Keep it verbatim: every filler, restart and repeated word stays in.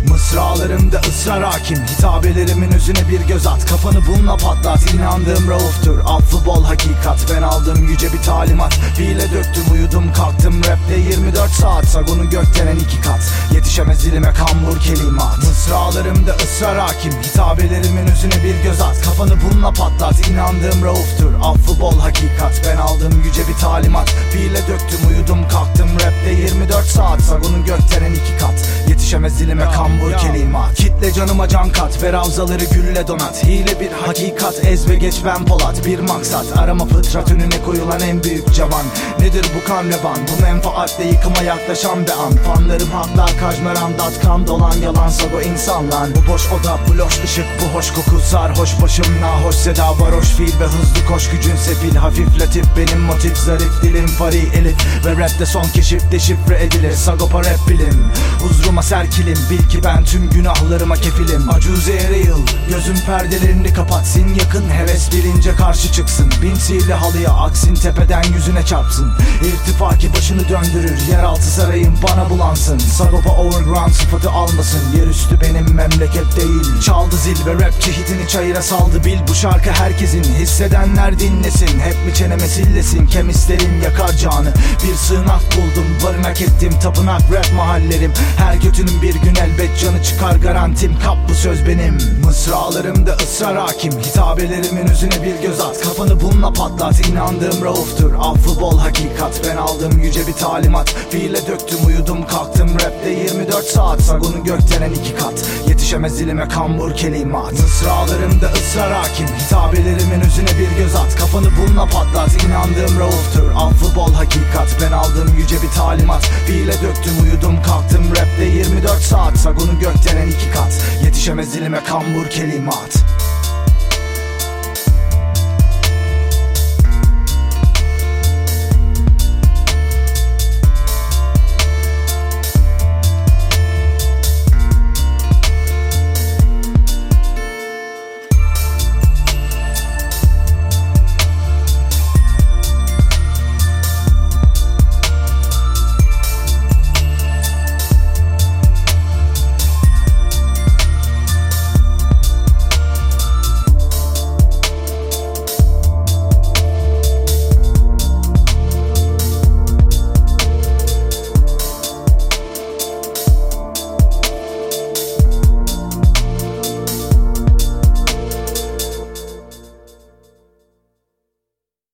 Mısralarımda ısrar hakim, hitabelerimin özüne bir göz at. Kafanı bununla patlat, inandığım rauftur, affı bol hakikat. Ben aldım yüce bir talimat, fiile döktüm uyudum kalktım. Rapte yirmi dört saat, sagonu gökdelen iki kat. Yetişemez dilime kambur kelimat. Mısralarımda ısrar hakim, hitabelerimin özüne bir göz at. Kafanı bununla patlat, inandığım rauftur, affı bol hakikat. Ben aldım yüce bir talimat, fiile döktüm uyudum kalktım. Rapte yirmi dört saat, sagonu gökdelen iki kat. Yetişemez dilime kambur kelimat. Kitle canıma can kat, ver havzaları gülle donat. Hile bir hakikat, ez ve geç ben Polat. Bir maksat, arama fıtrat önüne koyulan en büyük cavan. Nedir bu kan revan, bu menfaatle yıkıma yaklaşan bir an. Fanlarım hakla, kajmeran dot com dolan yalan sago insan lan. Bu boş oda, bu loş ışık, bu hoş koku sarhoş başım. Nahoş seda, varoş fiil ve hızlı koş gücün sefil. Hafifletip benim motif, zarif dilim fari elif. Ve rapte son keşif deşifre edilir, sagopa rap bilim. Huzuruma serkilim, bil ki ben tüm günahlarıma kefilim. Acuze yıl, gözün perdelerini kapatsın. Yakın heves bilince karşı çıksın. Bin sihirli halıya aksin, tepeden yüzüne çarpsın. İrtifaki başını döndürür, yeraltı sarayım bana bulansın. Sagopa overground sıfatı almasın, yerüstü benim memleket değil. Çaldı zil ve rapçi hitini çayıra saldı bil. Bu şarkı herkesin, hissedenler dinlesin. Hep mi çeneme sillesin, kemislerin yakar canı. Bir sığınak buldum, barınak ettim, tapınak rap mahallerim. Her kötünün bir gün elbet canı çıkar garantim, kap bu söz benim. Mısralarımda ısrar hakim, hitabelerimin özüne bir göz at. Kafanı bununla patlat, inandığım rauftur, affı bol hakikat. Ben aldım yüce bir talimat, fiile döktüm uyudum kalktım. Rapte yirmi dört saat, sagonu gökdelen iki kat. Yetişemez dilime kambur kelimat. Mısralarımda ısrar hakim, hitabelerimin özüne bir göz at. Kafanı bununla patlat, inandığım rauftur, affı bol hakikat. Ben aldım yüce bir talimat, fiile döktüm uyudum kalktım. Rapte yirmi dört saat, sagonu gökdelen iki kat. Yetişemez dilime kambur kelimat.